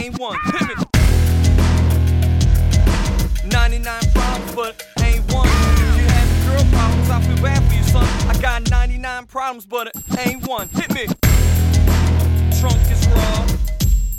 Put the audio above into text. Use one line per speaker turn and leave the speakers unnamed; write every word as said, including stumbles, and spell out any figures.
ain't one. Hit me. ninety-nine problems, but ain't one. If you have girl problems, I feel bad for you, son. I got ninety-nine problems, but it ain't one. Hit me. Trunk is raw,